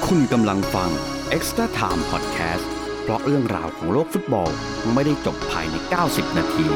คุณกำลังฟัง Extra Time Podcast เพราะเรื่องราวของโลกฟุตบอลไม่ได้จบภายใน90นาที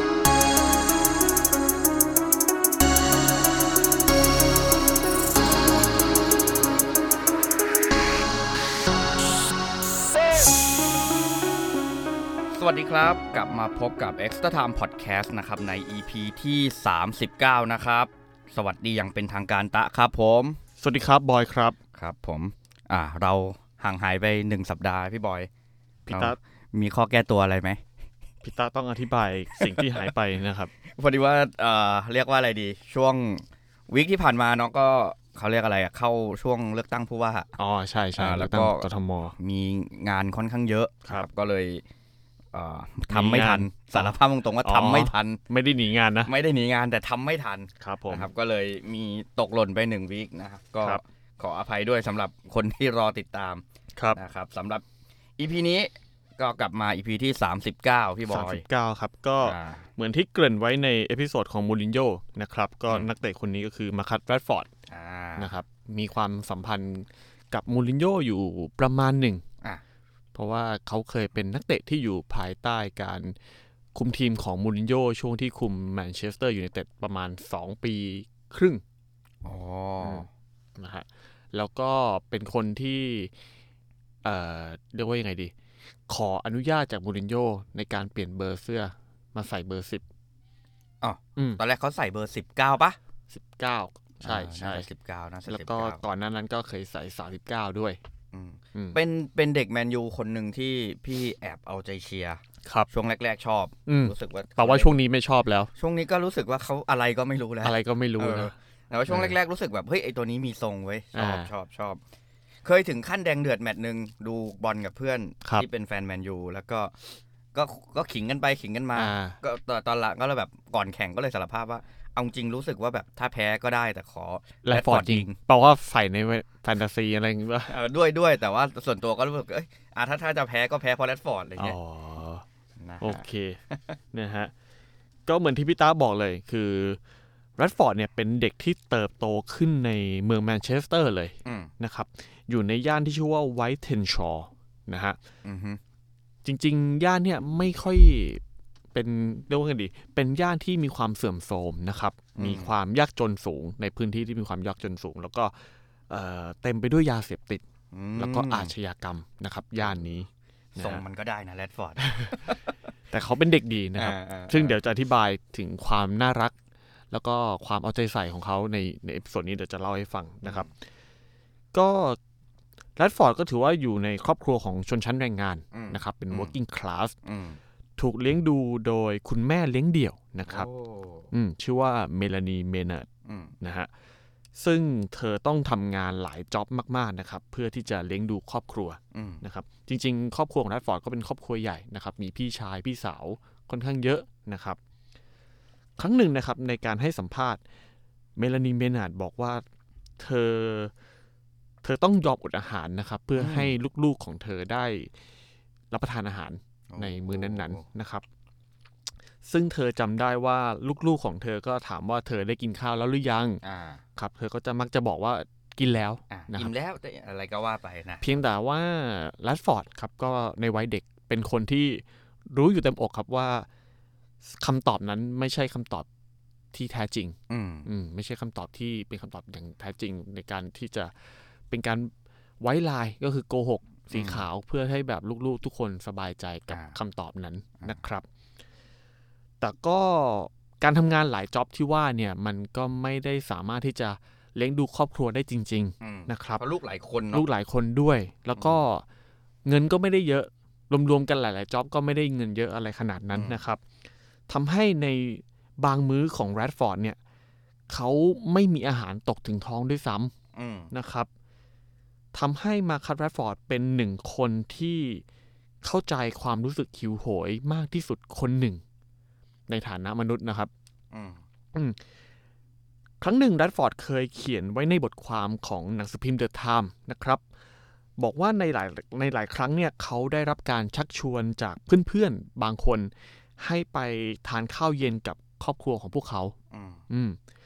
สวัสดีครับกลับมาพบกับ Extra Time Podcast นะครับใน EP ที่39นะครับสวัสดีอย่างเป็นทางการตะครับผมสวัสดีครับบอยครับครับผมเราห่างหายไป1สัปดาห์พี่บอยพี่ตามีข้อแก้ตัวอะไรไหมพี่ตาต้องอธิบายสิ่งที่หายไปนะครับพอดีว่าเรียกว่าอะไรดีช่วงวีคที่ผ่านมาเนาะก็เขาเรียกอะไรเข้าช่วงเลือกตั้งผู้ว่าอ๋อใช่ๆแล้วก็กทมมีงานค่อนข้างเยอะครับก็เลยทำไม่ทันสารภาพตรงๆว่าทำไม่ทันไม่ได้หนีงานนะไม่ได้หนีงานแต่ทำไม่ทันครับผมนะครับก็เลยมีตกหล่นไป1วีคนะครับก็ขออภัยด้วยสำหรับคนที่รอติดตามนะครับสำหรับ EP นี้ก็กลับมา EP ที่39พี่บอย 39ครับก็เหมือนที่เกริ่นไว้ในเอพิโซดของมูรินโญ่นะครับก็นักเตะคนนี้ก็คือมาคัต แรดฟอร์ดนะครับมีความสัมพันธ์กับมูรินโญ่อยู่ประมาณหนึ่งเพราะว่าเขาเคยเป็นนักเตะที่อยู่ภายใต้การคุมทีมของมูรินโญ่ช่วงที่คุมแมนเชสเตอร์ยูไนเต็ดประมาณ2ปีครึ่งนะฮะแล้วก็เป็นคนที่เรียกว่ายังไงดีขออนุญาตจากมูรินโญ่ในการเปลี่ยนเบอร์เสื้อมาใส่เบอร์10 ตอนแรกเขาใส่เบอร์19ป่ะ 19ใช่ๆ19นะแล้วก็ก่อนหน้านั้นก็เคยใส่39ด้วยเป็นเด็กแมนยูคนหนึ่งที่พี่แอบเอาใจเชียร์ช่วงแรกๆชอบรู้สึกว่าแต่ว่าช่วงนี้ไม่ชอบแล้วช่วงนี้ก็รู้สึกว่าเขาอะไรก็ไม่รู้แล้วอะไรก็ไม่รู้นะแต่ว่าช่วงแรกๆรู้สึกแบบเฮ้ยไอตัวนี้มีทรงเว้ยชอบเคยถึงขั้นแดงเดือดแมตช์นึงดูบอลกับเพื่อนที่เป็นแฟนแมนยูแล้วก็ขิงกันไปขิงกันมาก็ตอนหลังก็เลยแบบก่อนแข่งก็เลยสารภาพว่าเอาจริงรู้สึกว่าแบบถ้าแพ้ก็ได้แต่ขอแรดฟอร์ดจริงแปลว่าใส่ในแฟนตาซีอะไรอย่างงี้ป่ะด้วยแต่ว่าส่วนตัวก็รู้สึกถ้าจะแพ้ก็แพ้เพราะแรดฟอร์ดอะไรเงี้ยโอเคนะฮะก็เหมือนที่พี่ตาบอกเลยคือแรดฟอร์ดเนี่ยเป็นเด็กที่เติบโตขึ้นในเมืองแมนเชสเตอร์เลยนะครับอยู่ในย่านที่ชื่อว่าไวท์เทนชอร์นะฮะจริงๆย่านเนี่ยไม่ค่อยเป็นเรียกว่าไงดีเป็นย่านที่มีความเสื่อมโทรมนะครับมีความยากจนสูงในพื้นที่ที่มีความยากจนสูงแล้วก็เต็มไปด้วยยาเสพติดแล้วก็อาชญากรรมนะครับย่านนี้ส่งมันก็ได้นะแรดฟอร์ดแต่เขาเป็นเด็กดีนะครับซึ่งเดี๋ยวจะอธิบายถึงความน่ารักแล้วก็ความเอาใจใส่ของเขาในเอพิโซดนี้เดี๋ยวจะเล่าให้ฟังนะครับก็แรดฟอร์ดก็ถือว่าอยู่ในครอบครัวของชนชั้นแรงงานนะครับเป็น working class ถูกเลี้ยงดูโดยคุณแม่เลี้ยงเดี่ยวนะครับชื่อว่าเมลานีเมนาร์ดนะฮะซึ่งเธอต้องทำงานหลายจ็อบมากๆนะครับเพื่อที่จะเลี้ยงดูครอบครัวนะครับจริงๆครอบครัวของแรดฟอร์ดก็เป็นครอบครัวใหญ่นะครับมีพี่ชายพี่สาวค่อนข้างเยอะนะครับครั้งหนึ่งนะครับในการให้สัมภาษณ์เมลานีเมนาร์ดบอกว่าเธอต้องยอมอดอาหารนะครับเพื่อให้ลูกๆของเธอได้รับประทานอาหารในมื้อนั้นๆนะครับซึ่งเธอจำได้ว่าลูกๆของเธอก็ถามว่าเธอได้กินข้าวแล้วหรือยังครับเธอก็จะมักจะบอกว่ากินแล้วกินแล้วอะไรก็ว่าไปนะเพียงแต่ว่าแรดฟอร์ดครับก็ในวัยเด็กเป็นคนที่รู้อยู่เต็มอกครับว่าคำตอบนั้นไม่ใช่คำตอบที่แท้จริงไม่ใช่คำตอบที่เป็นคำตอบอย่างแท้จริงในการที่จะเป็นการไว้ลายก็คือโกหกสีขาวเพื่อให้แบบลูกๆทุกคนสบายใจกับคำตอบนั้นนะครับแต่ก็การทำงานหลายจ็อบที่ว่าเนี่ยมันก็ไม่ได้สามารถที่จะเลี้ยงดูครอบครัวได้จริงๆนะครับเพราะลูกหลายคนเนาะลูกหลายคนด้วยแล้วก็เงินก็ไม่ได้เยอะรวมๆกันหลายๆจ็อบก็ไม่ได้เงินเยอะอะไรขนาดนั้นนะครับทำให้ในบางมื้อของแรดฟอร์ดเนี่ยเขาไม่มีอาหารตกถึงท้องด้วยซ้ำนะครับทำให้มาคัต แรดฟอร์ดเป็นหนึ่งคนที่เข้าใจความรู้สึกหิวโหยมากที่สุดคนหนึ่งในฐานะมนุษย์นะครับครั้งหนึ่งแรดฟอร์ดเคยเขียนไว้ในบทความของหนังสือพิมพ์ The Times นะครับบอกว่าในหลายครั้งเนี่ยเขาได้รับการชักชวนจากเพื่อนๆบางคนให้ไปทานข้าวเย็นกับครอบครัวของพวกเขา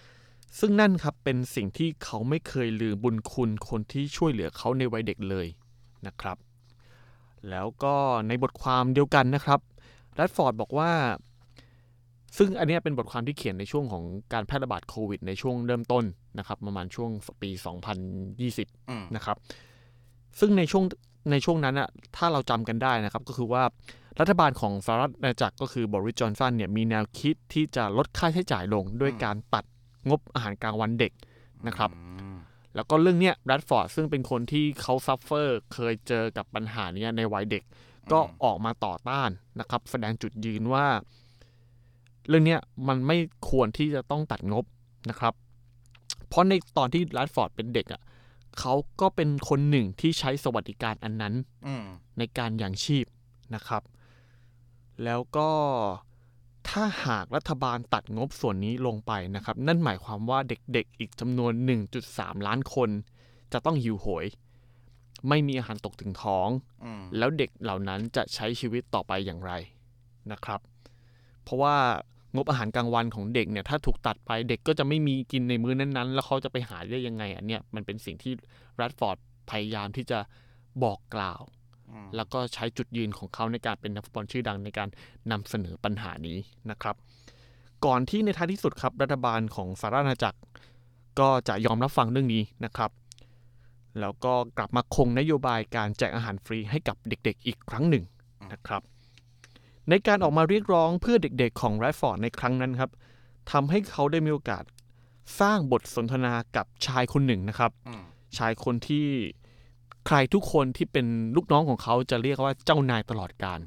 ซึ่งนั่นครับเป็นสิ่งที่เขาไม่เคยลืมบุญคุณคนที่ช่วยเหลือเขาในวัยเด็กเลยนะครับแล้วก็ในบทความเดียวกันนะครับแรดฟอร์ดบอกว่าซึ่งอันนี้เป็นบทความที่เขียนในช่วงของการแพร่ระบาดโควิดในช่วงเริ่มต้นนะครับประมาณช่วงปี2020นะครับซึ่งในช่วงนั้นอะถ้าเราจำกันได้นะครับก็คือว่ารัฐบาลของสหรัฐอาณาจักรก็คือบริส จอนสันเนี่ยมีแนวคิดที่จะลดค่าใช้จ่ายลงด้วยการตัดงบอาหารกลางวันเด็กนะครับแล้วก็เรื่องเนี้ยแรดฟอร์ดซึ่งเป็นคนที่เขาซัฟเฟอร์เคยเจอกับปัญหานี้ในวัยเด็กก็ออกมาต่อต้านนะครับแสดงจุดยืนว่าเรื่องเนี้ยมันไม่ควรที่จะต้องตัดงบนะครับเพราะในตอนที่แรดฟอร์ดเป็นเด็กอ่ะเขาก็เป็นคนหนึ่งที่ใช้สวัสดิการอันนั้นในการยังชีพนะครับแล้วก็ถ้าหากรัฐบาลตัดงบส่วนนี้ลงไปนะครับนั่นหมายความว่าเด็กๆอีกจำนวน 1.3 ล้านคนจะต้องหิวโหยไม่มีอาหารตกถึงท้องแล้วเด็กเหล่านั้นจะใช้ชีวิตต่อไปอย่างไรนะครับเพราะว่างบอาหารกลางวันของเด็กเนี่ยถ้าถูกตัดไปเด็กก็จะไม่มีกินในมื้อนั้นๆแล้วเขาจะไปหาได้ยังไงอันเนี้ยมันเป็นสิ่งที่แรดฟอร์ดพยายามที่จะบอกกล่าวแล้วก็ใช้จุดยืนของเขาในการเป็นนักฟุตบอลชื่อดังในการนำเสนอปัญหานี้นะครับก่อนที่ในท้ายที่สุดครับรัฐบาลของสหราชอาณาจักรก็จะยอมรับฟังเรื่องนี้นะครับแล้วก็กลับมาคงนโยบายการแจกอาหารฟรีให้กับเด็กๆอีกครั้งหนึ่งนะครับในการออกมาเรียกร้องเพื่อเด็กๆของแรดฟอร์ดในครั้งนั้นครับทำให้เขาได้มีโอกาสสร้างบทสนทนากับชายคนหนึ่งนะครับชายคนที่ใครทุกคนที่เป็นลูกน้องของเขาจะเรียกว่าเจ้านายตลอดกาล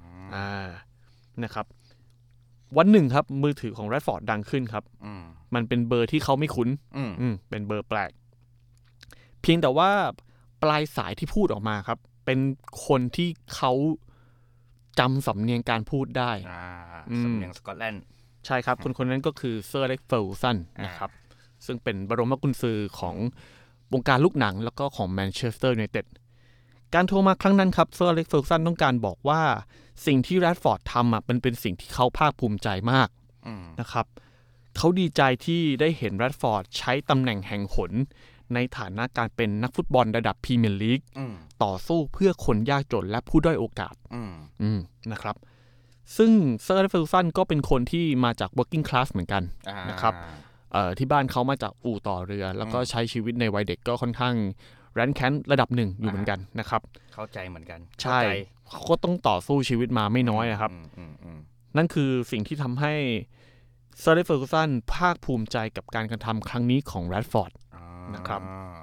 นะครับวันหนึ่งครับมือถือของแรดฟอร์ดดังขึ้นครับมันเป็นเบอร์ที่เขาไม่คุ้นเป็นเบอร์แปลกเพียงแต่ว่าปลายสายที่พูดออกมาครับเป็นคนที่เขาจำสำเนียงการพูดได้สำเนียงสกอตแลนด์ใช่ครับคนนั้นก็คือเซอร์อเล็กซ์ เฟอร์กูสันนะครับซึ่งเป็นบรมกุญซือของวงการลูกหนังแล้วก็ของแมนเชสเตอร์ยูไนเต็ดการโทรมาครั้งนั้นครับเซอร์อเล็กซ์ เฟอร์กูสันต้องการบอกว่าสิ่งที่แรดฟอร์ดทำมันเป็นสิ่งที่เขาภาคภูมิใจมากนะครับเขาดีใจที่ได้เห็นแรดฟอร์ดใช้ตำแหน่งแห่งหนในฐานะการเป็นนักฟุตบอลระดับพรีเมียร์ลีกต่อสู้เพื่อคนยากจนและผู้ด้อยโอกาสนะครับซึ่งเซอร์อเล็กซ์ เฟอร์กูสันก็เป็นคนที่มาจาก working class เหมือนกันนะครับที่บ้านเขามาจากอู่ต่อเรือแล้วก็ใช้ชีวิตในวัยเด็กก็ค่อนข้างแรนแค้นระดับหนึ่งอยู่เหมือนกันนะครับเข้าใจเหมือนกันใช่เขาก็ต้องต่อสู้ชีวิตมาไม่น้อยนะครับนั่นคือสิ่งที่ทำให้เซอร์อเล็กซ์ เฟอร์กูสันภาคภูมิใจกับการกระทำครั้งนี้ของแรดฟอร์ดนะครับ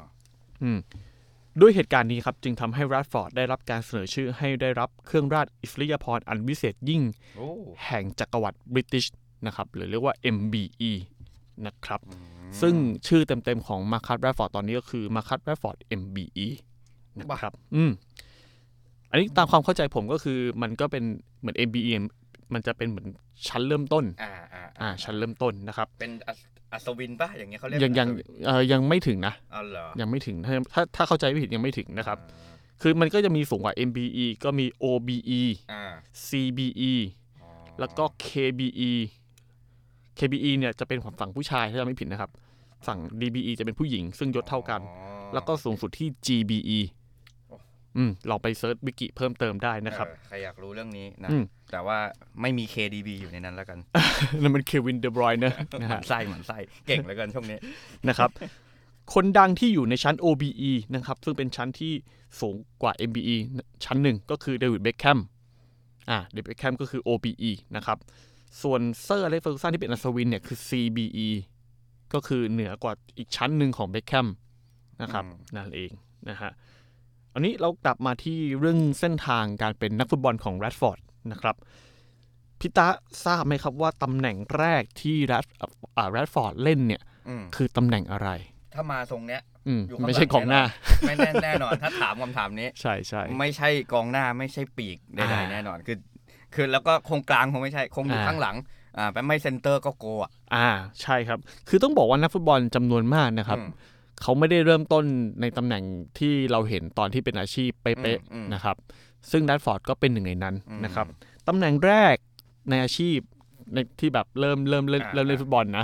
ด้วยเหตุการณ์นี้ครับจึงทำให้แรดฟอร์ดได้รับการเสนอชื่อให้ได้รับเครื่องราชอิสริยาภรณ์อันวิเศษยิ่งแห่งจักรวรรดิบริติชนะครับหรือเรียกว่า MBE นะครับซึ่งชื่อเต็มๆของมาคัสแรดฟอร์ดตอนนี้ก็คือมาคัสแรดฟอร์ด MBE นะครับอันนี้ตามความเข้าใจผมก็คือมันก็เป็นเหมือน MBE มันจะเป็นเหมือนชั้นเริ่มต้นชั้นเริ่มต้นนะครับเป็นอัศวินป่ะอย่างเงี้ยเขาเรียกยังไม่ถึงนะเหรอยังไม่ถึงถ้าเข้าใจไม่ผิดยังไม่ถึงนะครับคือมันก็จะมีสูงกว่า MBE ก็มี OBE CBE แล้วก็ KBE เนี่ยจะเป็นฝั่งผู้ชายถ้าจำไม่ผิดนะครับฝั่ง DBE จะเป็นผู้หญิงซึ่งยศเท่ากันแล้วก็สูงสุดที่ GBE ลองไปเซิร์ชวิกิเพิ่มเติมได้นะครับใครอยากรู้เรื่องนี้นะแต่ว่าไม่มี KDB อยู่ในนั้นแล้วกันนั่นมันเควินเดบรอยน์นะฮะเหมือนไส้เก่งเหลือเกินช่วงนี้นะครับคนดังที่อยู่ในชั้น OBE นะครับซึ่งเป็นชั้นที่สูงกว่า MBE ชั้นหนึ่งก็คือเดวิดเบ็คแคมเดวิดเบ็คแคมก็คือ OBE นะครับส่วนเซอร์อเล็กซ์ เฟอร์กูสันที่เป็นอัศวินเนี่ยคือ CBE ก็คือเหนือกว่าอีกชั้นหนึ่งของเบ็คแคมนะครับนั่นเองนะฮะอันนี้เรากลับมาที่เรื่องเส้นทางการเป็นนักฟุตบอลของแรดฟอร์ดนะครับพี่ตาทราบไหมครับว่าตำแหน่งแรกที่แรดฟอร์ดเล่นเนี่ยคือตำแหน่งอะไรถ้ามาทรงเนี้ยไม่ใช่กองหน้าไม่แน่นอนถ้าถามคำถามนี้ใช่ใช่ไม่ใช่กองหน้าไม่ใช่ปีกใดๆแน่นอนคือแล้วก็คงกลางคงไม่ใช่คงอยู่ข้างหลังไม่เซนเตอร์ก็โกใช่ครับคือต้องบอกว่านักฟุตบอลจำนวนมากนะครับเขาไม่ได้เริ่มต้นในตำแหน่งที่เราเห็นตอนที่เป็นอาชีพเป๊ะๆนะครับซึ่งแรดฟอร์ดก็เป็นหนึ่งในนั้นนะครับตำแหน่งแรกในอาชีพในที่แบบเริ่มเล่นฟุตบอลนะ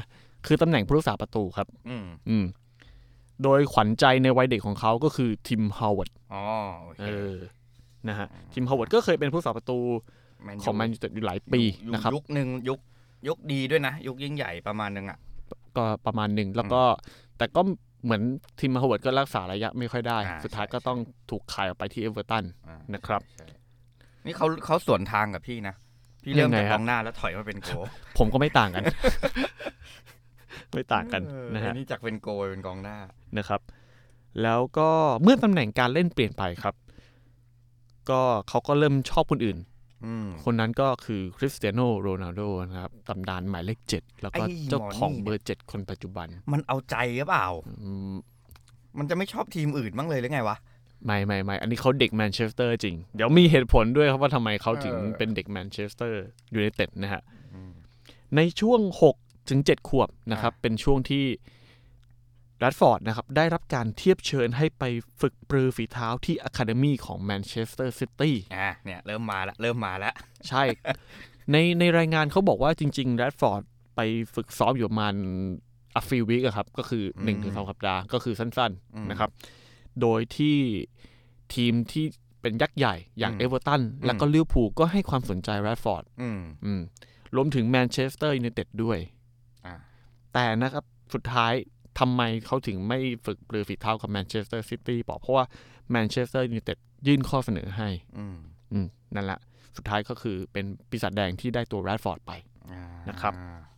คือตำแหน่งผู้รักษาประตูครับโดยขวัญใจในวัยเด็กของเขาก็คือทิมฮาวเวิร์ดโอเคนะฮะทิมฮาวเวิร์ดก็เคยเป็นผู้รักษาประตูของแมนยูอยู่หลายปีนะครับยุคนึงยุคดีด้วยนะยุคยิ่งใหญ่ประมาณนึงก็ประมาณนึงแล้วก็แต่ก็เหมือนทิมฮาวเวิร์ดก็รักษาระยะไม่ค่อยได้สุดท้ายก็ต้องถูกขายออกไปที่เอเวอร์ตันนะครับนี่เขาสวนทางกับพี่นะพี่เริ่มจากกองหน้าแล้วถอยมาเป็นโกผมก็ไม่ต่างกันไม่ต่างกันนะฮะนี่จากเป็นโกเป็นกองหน้านะครับแล้วก็เมื่อตำแหน่งการเล่นเปลี่ยนไปครับก็เขาก็เริ่มชอบคนอื่นคนนั้นก็คือคริสเตียโนโรนัลโดนะครับตำนานหมายเลข7แล้วก็เจ้าของเบอร์7คนปัจจุบันมันเอาใจหรือเปล่ามันจะไม่ชอบทีมอื่นบ้างเลยหรือไงวะไม่อันนี้เขาเด็กแมนเชสเตอร์จริงเดี๋ยวมีเหตุผลด้วยครับว่าทำไมเขาถึงเป็นเด็กแมนเชสเตอร์ยูไนเต็ดนะฮะในช่วง6 ถึง 7 ขวบนะครับเป็นช่วงที่แรดฟอร์ดนะครับได้รับการเทียบเชิญให้ไปฝึกปรือฝีเท้าที่อะคาเดมี่ของแมนเชสเตอร์ซิตี้เนี่ยเริ่มมาแล้วใช่ในรายงานเขาบอกว่าจริงๆแรดฟอร์ดไปฝึกซ้อมอยู่ประมาณa few week ครับก็คือ 1-2 สัปดาห์ก็คือสั้นๆนะครับโดยที่ทีมที่เป็นยักษ์ใหญ่อย่างเอเวอร์ตันแล้วก็ลิเวอร์พูลก็ให้ความสนใจแรดฟอร์ดรวมถึงแมนเชสเตอร์ยูไนเต็ดด้วยแต่นะครับสุดท้ายทำไมเขาถึงไม่ฝึกปรือฝีเท้ากับแมนเชสเตอร์ซิตี้เพราะว่าแมนเชสเตอร์ยูไนเต็ดยื่นข้อเสนอให้นั่นแหละสุดท้ายก็คือเป็นปีศาจแดงที่ได้ตัวแรดฟอร์ดไปนะครับ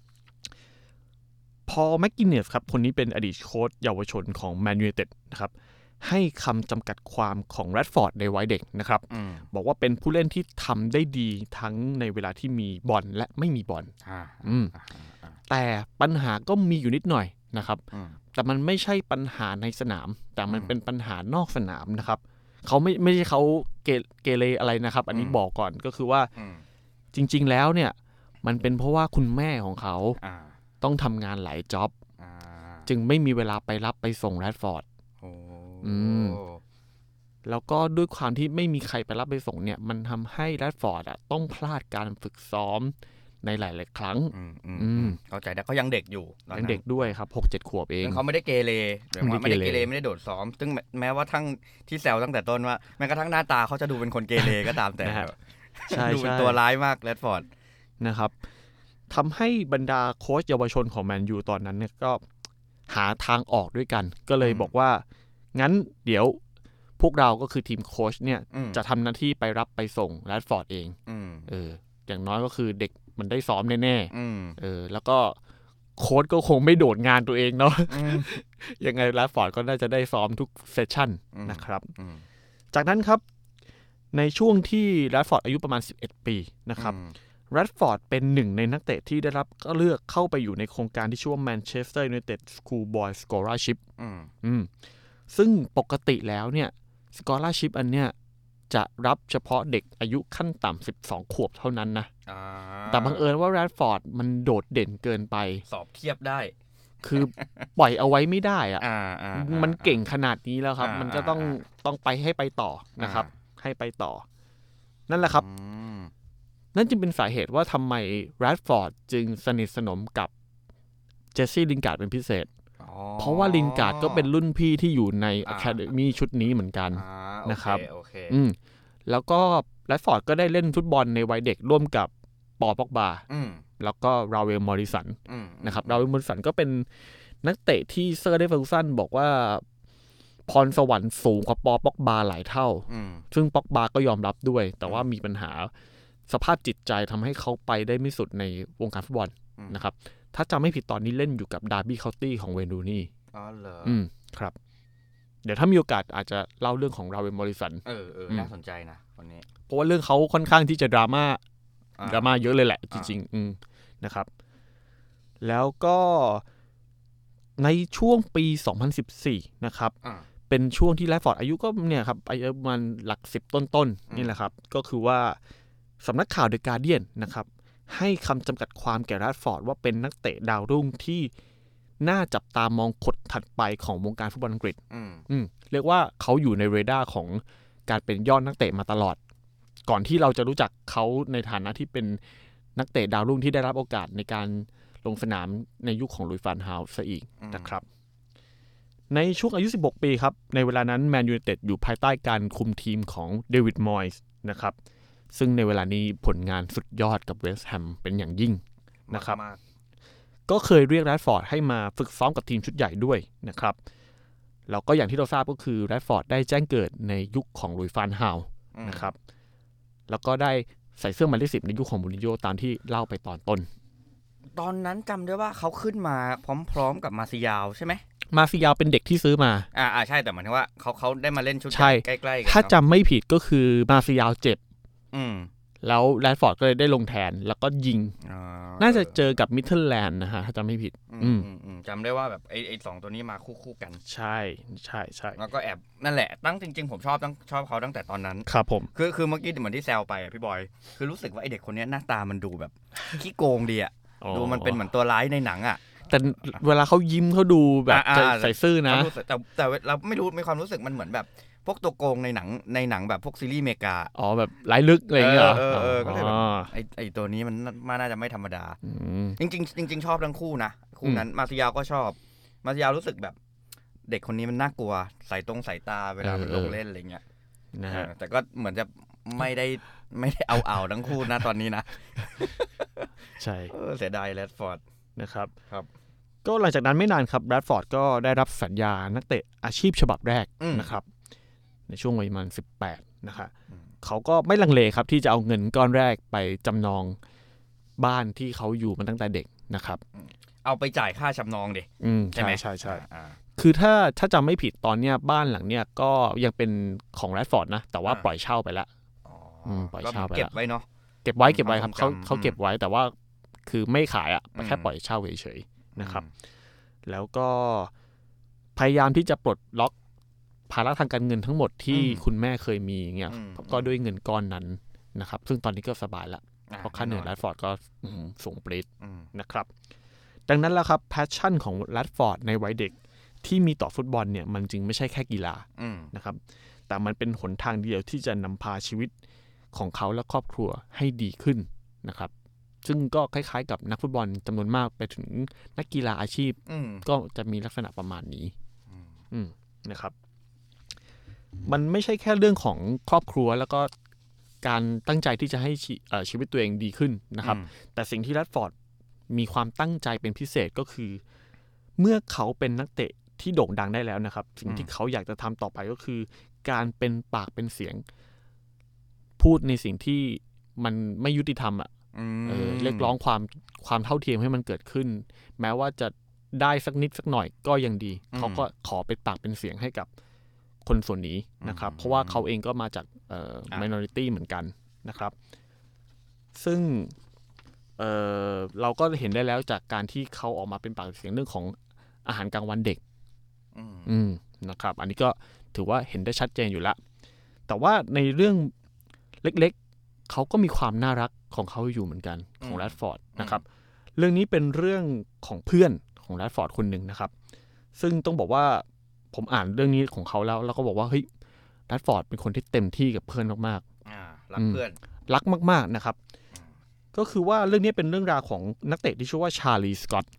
พอแม็กกินเนสครับคนนี้เป็นอดีตโค้ชเยาวชนของแมนยูไนเต็ดนะครับให้คำจำกัดความของแรดฟอร์ดในวัยเด็กนะครับบอกว่าเป็นผู้เล่นที่ทำได้ดีทั้งในเวลาที่มีบอลและไม่มีบอลแต่ปัญหาก็มีอยู่นิดหน่อยนะครับแต่มันไม่ใช่ปัญหาในสนามแต่มันเป็นปัญหานอกสนามนะครับเขาไม่ใช่เขาเกเรอะไรนะครับอันนี้บอกก่อนก็คือว่าจริงๆแล้วเนี่ยมันเป็นเพราะว่าคุณแม่ของเขาต้องทำงานหลายจ็อบจึงไม่มีเวลาไปรับไปส่งแรดฟอร์ดแล้วก็ด้วยความที่ไม่มีใครไปรับไปส่งเนี่ยมันทำให้แรดฟอร์ดต้องพลาดการฝึกซ้อมในหลายๆครั้งเข้าใจแต่เขายังเด็กอยู่ยังเด็กด้วยครับ 6-7 ขวบเองเขาไม่ได้เกเรไม่ได้เกเรไม่ได้โดดซ้อมซึ่งแม้ว่าทั้งที่แซวตั้งแต่ต้นว่าแม้กระทั่งหน้าตาเขาจะดูเป็นคนเกเรก็ตามแต่ดูเป็นตัวร้ายมากแรดฟอร์ดนะครับทำให้บรรดาโค้ชเยาวชนของแมนยูตอนนั้นเนี่ยก็หาทางออกด้วยกันก็เลยบอกว่างั้นเดี๋ยวพวกเราก็คือทีมโค้ชเนี่ยจะทำหน้าที่ไปรับไปส่งแรดฟอร์ดเองอย่างน้อยก็คือเด็กมันได้ซ้อมแน่ๆแล้วก็โค้ชก็คงไม่โดดงานตัวเองเนาะยังไงแรดฟอร์ดก็น่าจะได้ซ้อมทุกเซสชั่นนะครับจากนั้นครับในช่วงที่แรดฟอร์ดอายุประมาณ11 ปีนะครับแรดฟอร์ดเป็นหนึ่งในนักเตะที่ได้รับก็เลือกเข้าไปอยู่ในโครงการที่ชื่อว่า Manchester United Schoolboy Scholarship ซึ่งปกติแล้วเนี่ย Scholarship อันเนี้ยจะรับเฉพาะเด็กอายุขั้นต่ำ12 ขวบเท่านั้นนะแต่บังเอิญว่าแรดฟอร์ดมันโดดเด่นเกินไปสอบเทียบได้คือปล่อยเอาไว้ไม่ได้อะมันเก่งขนาดนี้แล้วครับมันก็ต้องไปให้ไปต่อนะครับให้ไปต่อนั่นแหละครับนั่นจึงเป็นสาเหตุว่าทำไมแรดฟอร์ดจึงสนิทสนมกับเจสซี่ลินการ์ดเป็นพิเศษเพราะว่าลินการ์ดก็เป็นรุ่นพี่ที่อยู่ในอะคาเดมี่ชุดนี้เหมือนกันนะครับแล้วก็แรดฟอร์ดก็ได้เล่นฟุตบอลในวัยเด็กร่วมกับปอ ป็อกบาแล้วก็ราเวล มอริสันนะครับราเวล มอริสันก็เป็นนักเตะที่เซอร์เดฟเฟอร์ซันบอกว่าพรสวรรค์สูงกว่าปอ ป็อกบาหลายเท่าซึ่งป็อกบาก็ยอมรับด้วยแต่ว่ามีปัญหาสภาพจิตใจทำให้เขาไปได้ไม่สุดในวงการฟุตบอลนะครับถ้าจำไม่ผิดตอนนี้เล่นอยู่กับดาร์บี้เคานตี้ของเวนูนี่เหรอครับเดี๋ยวถ้ามีโอกาสอาจจะเล่าเรื่องของราเวล มอริสันน่าสนใจนะคนนี้เพราะว่าเรื่องเขาค่อนข้างที่จะดราม่าเยอะเลยแหละจริงๆนะครับแล้วก็ในช่วงปี2014นะครับเป็นช่วงที่แรดฟอร์ดอายุก็เนี่ยครับอายุประมาณหลัก10ต้นๆนี่แหละครับก็คือว่าสำนักข่าวเดอะการ์เดียนนะครับให้คำจำกัดความแก่แรดฟอร์ดว่าเป็นนักเตะดาวรุ่งที่น่าจับตามองคนถัดไปของวงการฟุตบอลอังกฤษเรียกว่าเขาอยู่ในเรดาร์ของการเป็นยอดนักเตะมาตลอดก่อนที่เราจะรู้จักเขาในฐานะที่เป็นนักเตะดาวรุ่งที่ได้รับโอกาสในการลงสนามในยุคของลุยส์ ฟานฮาลซะอีกนะครับในช่วงอายุ16ปีครับในเวลานั้นแมนยูไนเต็ดอยู่ภายใต้การคุมทีมของเดวิดมอยส์นะครับซึ่งในเวลานี้ผลงานสุดยอดกับเวสต์แฮมเป็นอย่างยิ่งนะครับก็เคยเรียกแรดฟอร์ดให้มาฝึกซ้อมกับทีมชุดใหญ่ด้วยนะครับแล้วก็อย่างที่เราทราบก็คือแรดฟอร์ดได้แจ้งเกิดในยุคของลุยส์ ฟานฮาลนะครับแล้วก็ได้ใส่เสื้อหมายเลข 10ในยุคของมูรินโญ่ตามที่เล่าไปตอนต้นตอนนั้นจำได้ว่าเขาขึ้นมาพร้อมๆกับมาซิยาวใช่ไหมมาซิยาวเป็นเด็กที่ซื้อมาใช่แต่หมายถึงว่าเขาได้มาเล่นชุดใกล้ๆกันถ้าจำไม่ผิดก็คือมาซิยาวเจ็บแล้วแรดฟอร์ดก็เลยได้ลงแทนแล้วก็ยิงน่าจะเจอกับมิดเดิลแลนด์นะฮะถ้าจำไม่ผิดจำได้ว่าแบบไอ้สองตัวนี้มาคู่กันใช่แล้วก็แอบนั่นแหละจริงๆผมชอบเขาตั้งแต่ตอนนั้นครับผมคือเมื่อกี้เหมือนที่แซวไปพี่บอยคือรู้สึกว่าไอเด็กคนนี้หน้าตามันดูแบบขี้โกงดีอ่ะดูมันเป็นเหมือนตัวร้ายในหนังอ่ะแต่เวลาเขายิ้มเขาดูแบบใส่ซื่อนะแต่เราไม่รู้มีความรู้สึกมันเหมือนแบบพวกตัวโกงในหนังแบบพวกซีรีส์อเมริกาแบบร้ายลึกอะไรอย่างเงี้ยก็เลยแบบไอตัวนี้มันน่าจะไม่ธรรมดาจริงชอบทั้งคู่นะคู่นั้นมาซิยาวก็ชอบมาซิยาวรู้สึกแบบเด็กคนนี้มันน่ากลัวสายตาเวลามันลงเล่นอะไรเงี้ยนะฮะแต่ก็เหมือนจะไม่ได้เอาทั้งคู่นะตอนนี้นะใช่เสียดายแรดฟอร์ดนะครับครับก็หลังจากนั้นไม่นานครับแรดฟอร์ดก็ได้รับสัญญานักเตะอาชีพฉบับแรกนะครับในช่วงวัยประมาณ18นะครับเขาก็ไม่ลังเลครับที่จะเอาเงินก้อนแรกไปจำนองบ้านที่เขาอยู่มาตั้งแต่เด็กนะครับเอาไปจ่ายค่าจำนองดิใช่ไหมใช่คือถ้าจำไม่ผิดตอนเนี้ยบ้านหลังเนี้ยก็ยังเป็นของแรดฟอร์ดนะแต่ว่าปล่อยเช่าไปแล้วปล่อยเช่าไปเก็บไว้เนาะเก็บไว้ครับเขาเก็บไว้แต่ว่าคือไม่ขายแค่ปล่อยเช่าเฉยๆนะครับแล้วก็พยายามที่จะปลดล็อกภาระทางการเงินทั้งหมดที่คุณแม่เคยมีเงี้ยก็ด้วยเงินก้อนนั้นนะครับซึ่งตอนนี้ก็สบายละเพราะค่าเหนื่อยแรดฟอร์ดก็สูงปรี๊ดนะครับดังนั้นแล้วครับแพชชั่นของแรดฟอร์ดในวัยเด็กที่มีต่อฟุตบอลเนี่ยมันจึงไม่ใช่แค่กีฬานะครับแต่มันเป็นหนทางเดียวที่จะนำพาชีวิตของเขาและครอบครัวให้ดีขึ้นนะครับซึ่งก็คล้ายๆกับนักฟุตบอลจำนวนมากไปถึงนักกีฬาอาชีพก็จะมีลักษณะประมาณนี้นะครับมันไม่ใช่แค่เรื่องของครอบครัวแล้วก็การตั้งใจที่จะให้ชีวิตตัวเองดีขึ้นนะครับแต่สิ่งที่แรดฟอร์ดมีความตั้งใจเป็นพิเศษก็คือเมื่อเขาเป็นนักเตะที่โด่งดังได้แล้วนะครับสิ่งที่เขาอยากจะทำต่อไปก็คือการเป็นปากเป็นเสียงพูดในสิ่งที่มันไม่ยุติธรรมเรียกร้องความเท่าเทียมให้มันเกิดขึ้นแม้ว่าจะได้สักนิดสักหน่อยก็ยังดีเขาก็ขอเป็นปากเป็นเสียงให้กับคนส่วนนี้นะครับเพราะว่าเขาเองก็มาจากminority เหมือนกันนะครับซึ่งเราก็เห็นได้แล้วจากการที่เขาออกมาเป็นปากเสียงเรื่องของอาหารกลางวันเด็กนะครับอันนี้ก็ถือว่าเห็นได้ชัดเจนอยู่แล้วแต่ว่าในเรื่องเล็กๆเขาก็มีความน่ารักของเขาอยู่เหมือนกันของแรดฟอร์ดนะครับเรื่องนี้เป็นเรื่องของเพื่อนของแรดฟอร์ดคนหนึ่งนะครับซึ่งต้องบอกว่าผมอ่านเรื่องนี้ของเขาแล้วก็บอกว่าเฮ้ยแรดฟอร์ดเป็นคนที่เต็มที่กับเพื่อนมากๆรักเพื่อนรักมากๆนะครับก็คือว่าเรื่องนี้เป็นเรื่องราวของนักเตะที่ชื่อว่าชาลีสกอต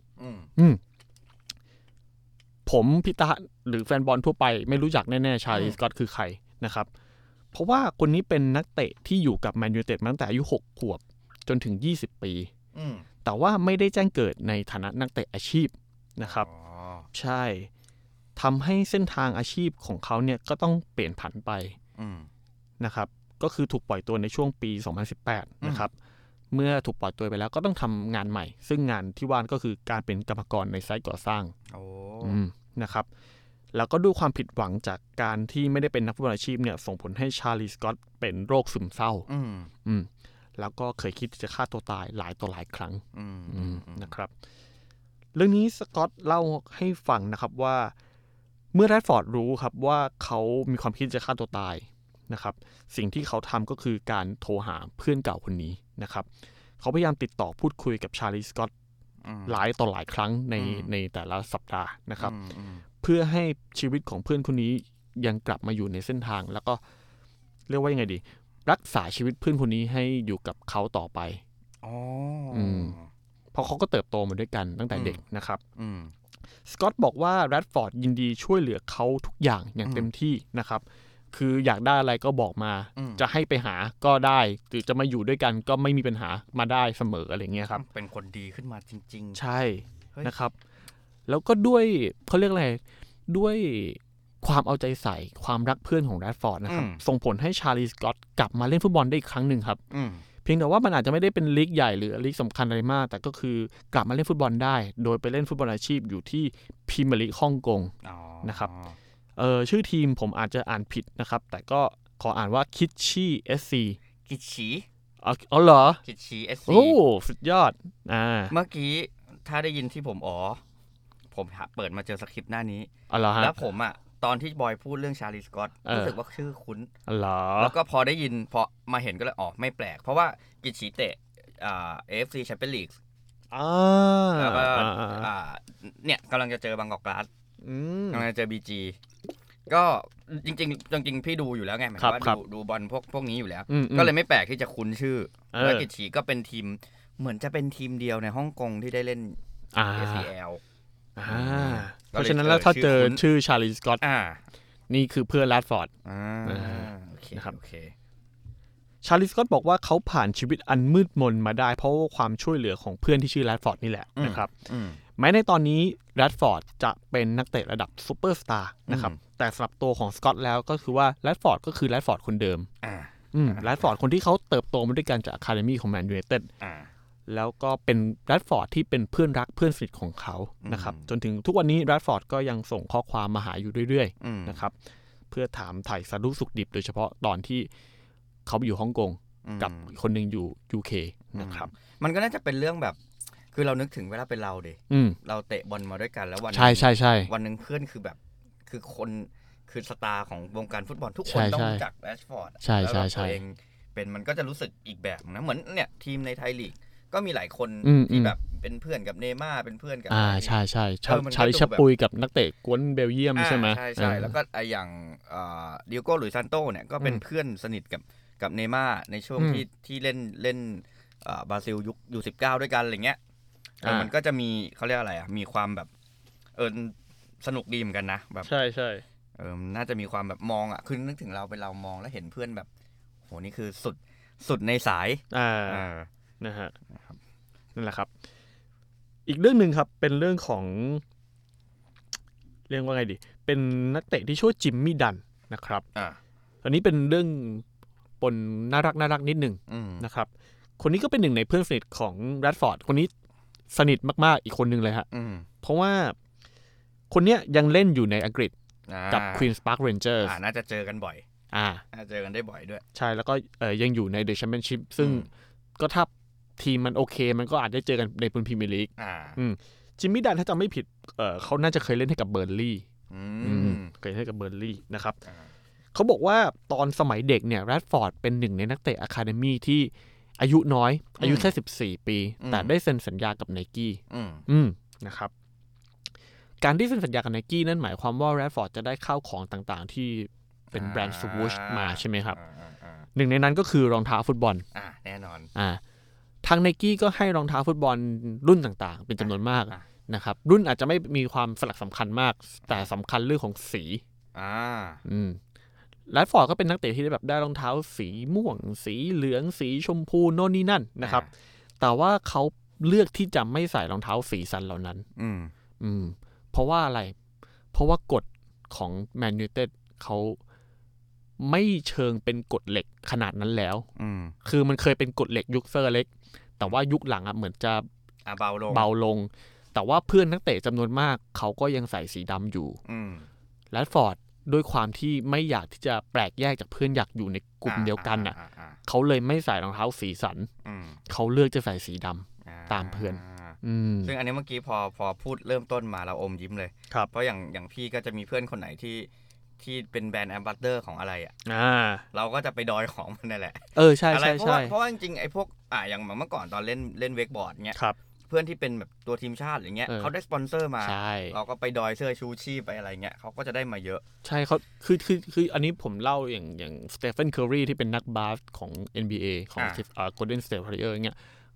ผมพิตาหรือแฟนบอลทั่วไปไม่รู้จักแน่ๆชาลีสกอตคือใครนะครับเพราะว่าคนนี้เป็นนักเตะที่อยู่กับแมนยูไนเต็ดมาตั้งแต่อายุ6 ขวบจนถึง20 ปีแต่ว่าไม่ได้แจ้งเกิดในฐานะนักเตะอาชีพนะครับใช่ทำให้เส้นทางอาชีพของเขาเนี่ยก็ต้องเปลี่ยนผันไปนะครับก็คือถูกปล่อยตัวในช่วงปี2018นะครับเมื่อถูกปล่อยตัวไปแล้วก็ต้องทำงานใหม่ซึ่งงานที่ว่าก็คือการเป็นกรรมกรในไซต์ก่อสร้างนะครับแล้วก็ด้วยความผิดหวังจากการที่ไม่ได้เป็นนักฟุตบอลอาชีพเนี่ยส่งผลให้ชาลีสกอตเป็นโรคซึมเศร้าแล้วก็เคยคิดจะฆ่าตัวตายหลายต่อหลายครั้งนะครับเรื่องนี้สกอตเล่าให้ฟังนะครับว่าเมื่อแรดฟอร์ดรู้ครับว่าเขามีความคิดจะฆ่าตัวตายนะครับสิ่งที่เขาทำก็คือการโทรหาเพื่อนเก่าคนนี้นะครับเขาพยายามติดต่อพูดคุยกับชาลีสกอตหลายต่อหลายครั้งในแต่ละสัปดาห์นะครับเพื่อให้ชีวิตของเพื่อนคนนี้ยังกลับมาอยู่ในเส้นทางแล้วก็เรียกว่ายังไงดีรักษาชีวิตเพื่อนคนนี้ให้อยู่กับเขาต่อไปเพราะเขาก็เติบโตมาด้วยกันตั้งแต่เด็กนะครับสกอตบอกว่าแรดฟอร์ดยินดีช่วยเหลือเขาทุกอย่างเต็มที่นะครับคืออยากได้อะไรก็บอกมาจะให้ไปหาก็ได้หรือจะมาอยู่ด้วยกันก็ไม่มีปัญหามาได้เสมออะไรเงี้ยครับเป็นคนดีขึ้นมาจริงๆใช่นะครับแล้วก็ด้วยเขาเรียกอะไรด้วยความเอาใจใส่ความรักเพื่อนของแรดฟอร์ดนะครับส่งผลให้ชาลีสกอตกลับมาเล่นฟุตบอลได้อีกครั้งหนึ่งครับเพียงแต่ว่ามันอาจจะไม่ได้เป็นลีกใหญ่หรือลีกสำคัญอะไรมากแต่ก็คือกลับมาเล่นฟุตบอลได้โดยไปเล่นฟุตบอลอาชีพอยู่ที่พรีเมียร์ลีกฮ่องกงนะครับชื่อทีมผมอาจจะอ่านผิดนะครับแต่ก็ขออ่านว่าคิชชี่เอสซีคิชชี่อ๋อเหรอคิชชี่เอสซีโอ้สุดยอดเมื่อกี้ถ้าได้ยินที่ผมผมเปิดมาเจอสคริปต์หน้านี้แล้วผมตอนที่บอยพูดเรื่องชาลีสกอตรู้สึกว่าชื่อคุ้นแล้วก็พอได้ยินพอมาเห็นก็เลยไม่แปลกเพราะว่ากิจฉีเตะAFC Champions League แล้วก็เนี่ยกำลังจะเจอบางกอกกลาสกำลังจะเจอ BG ก็จริงพี่ดูอยู่แล้วไงหมายถึงว่าดูบอลพวกนี้อยู่แล้วก็เลยไม่แปลกที่จะคุ้นชื่อแล้วกิจฉีก็เป็นทีมเหมือนจะเป็นทีมเดียวในฮ่องกงที่ได้เล่น ACL เพราะฉะนั้นแล้วถ้าเจอชื่อชาลีสกอตนี่คือเพื่อนแรดฟอร์ดนะครับชาลีสกอตบอกว่าเขาผ่านชีวิตอันมืดมนมาได้เพราะว่าความช่วยเหลือของเพื่อนที่ชื่อแรดฟอร์ดนี่แหละนะครับแม้ในตอนนี้แรดฟอร์ดจะเป็นนักเตะระดับซูเปอร์สตาร์นะครับแต่สำหรับตัวของสกอตแล้วก็คือว่าแรดฟอร์ดก็คือแรดฟอร์ดคนเดิมแรดฟอร์ดคนที่เขาเติบโตมาด้วยกันจากอะคาเดมี่ของแมนยูไนเต็ดแล้วก็เป็นแรดฟอร์ดที่เป็นเพื่อนรักเพื่อนสนิทของเขานะครับจนถึงทุกวันนี้แรดฟอร์ดก็ยังส่งข้อความมาหาอยู่เรื่อยๆนะครับเพื่อถามไถ่สารทุกข์สุขดิบโดยเฉพาะตอนที่เขาไปอยู่ฮ่องกงกับคนหนึ่งอยู่ UK นะครับมันก็น่าจะเป็นเรื่องแบบคือเรานึกถึงเวลาเป็นเราดิเราเตะบอลมาด้วยกันแล้ววันใช่วันนึงเพื่อนคือแบบคือคนคือสตาร์ของวงการฟุตบอลทุกคนต้องรู้จักแรดฟอร์ดแล้วตัวเองเป็นมันก็จะรู้สึกอีกแบบนะเหมือนเนี่ยทีมในไทยลีกก็มีหลายคนที่แบบเป็นเพื่อนกับเนม่าเป็นเพื่อนกับใช่ชาลิชปุยกับนักเตะกวนเบลเยียมใช่ไหมใช่แล้วก็อย่างดิโอโก้หลุยซานโตเนี่ยก็เป็นเพื่อนสนิทกับเนม่าในช่วงที่เล่นบราซิลยุคU19ด้วยกันอะไรเงี้ยมันก็จะมีเขาเรียกอะไรมีความแบบสนุกดีเหมือนกันนะแบบใช่น่าจะมีความแบบมองคือนึกถึงเราเป็นเรามองแล้วเห็นเพื่อนแบบโหนี่คือสุดในสายนะฮะนั่นแหละครับอีกเรื่องนึงครับเป็นเรื่องของเรียกว่าไงดีเป็นนักเตะที่ชื่อจิมมี่ดันนะครับอันนี้เป็นเรื่องปนน่ารักนิดนึงนะครับคนนี้ก็เป็นหนึ่งในเพื่อนสนิทของแรดฟอร์ดคนนี้สนิทมากๆอีกคนนึงเลยฮะเพราะว่าคนเนี้ยยังเล่นอยู่ในอังกฤษกับ Queen's Park Rangers น่าจะเจอกันบ่อยน่าเจอกันได้บ่อยด้วยใช่แล้วก็ยังอยู่ใน The Championship ซึ่งก็ถ้าทีมมันโอเคมันก็อาจได้เจอกันในพรีเมียร์ลีกจิมมี่ดันถ้าจำไม่ผิดเขาน่าจะเคยเล่นให้กับเบิร์นลีย์เคยเล่นให้กับเบิร์นลีย์นะครับเขาบอกว่าตอนสมัยเด็กเนี่ยแรดฟอร์ดเป็นหนึ่งในนักเตะอะคาเดมี่ที่อายุน้อยอายุแค่14ปีแต่ได้เซ็นสัญญากับ Nike นะครับการที่เซ็นสัญญากับ Nike นั่นหมายความว่าแรดฟอร์ดจะได้เข้าของต่างๆที่เป็นแบรนด์สวูชมาใช่ไหมครับหนึ่งในนั้นก็คือรองเท้าฟุตบอลแน่นอนทาง Nike ก็ให้รองเท้าฟุตบอลรุ่นต่างๆเป็นจำนวนมากนะครับรุ่นอาจจะไม่มีความสลักสำคัญมากแต่สำคัญเรื่องของสีแรดฟอร์ดก็เป็นนักเตะที่ได้รองเท้าสีม่วงสีเหลืองสีชมพูโน่นนี่นั่นนะครับแต่ว่าเขาเลือกที่จะไม่ใส่รองเท้าสีสันเหล่านั้นเพราะว่าอะไรเพราะว่ากฎของแมนยูไนเต็ดเขาไม่เชิงเป็นกฎเหล็กขนาดนั้นแล้วคือมันเคยเป็นกฎเหล็กยุคเซอร์เล็กแต่ว่ายุคหลังเหมือนจะเบาลงแต่ว่าเพื่อนนักเตะจำนวนมากเขาก็ยังใส่สีดำอยู่แรดฟอร์ดด้วยความที่ไม่อยากที่จะแปลกแยกจากเพื่อนอยากอยู่ในกลุ่มเดียวกันเขาเลยไม่ใส่รองเท้าสีสันเขาเลือกจะใส่สีดำตามเพื่อนซึ่งอันนี้เมื่อกี้พอพูดเริ่มต้นมาเราอมยิ้มเลยเพราะอย่างพี่ก็จะมีเพื่อนคนไหนที่เป็นแบรนด์แอมบาสเดอร์ของอะไรเราก็จะไปดอยของมันนั่นแหละใช่เพราะว่าจริงๆไอ้พวกอย่างเมื่อก่อนตอนเล่นเวกบอร์ดเงี้ยเพื่อนที่เป็นแบบตัวทีมชาติอย่างเงี้ยเขาได้สปอนเซอร์มาเราก็ไปดอยเสื้อชูชีพไปอะไรเงี้ยเขาก็จะได้มาเยอะใช่เขาคืออันนี้ผมเล่าอย่างสเตฟานเคอร์รีที่เป็นนักบาสของ NBA ของGolden State Warriors เงี้ย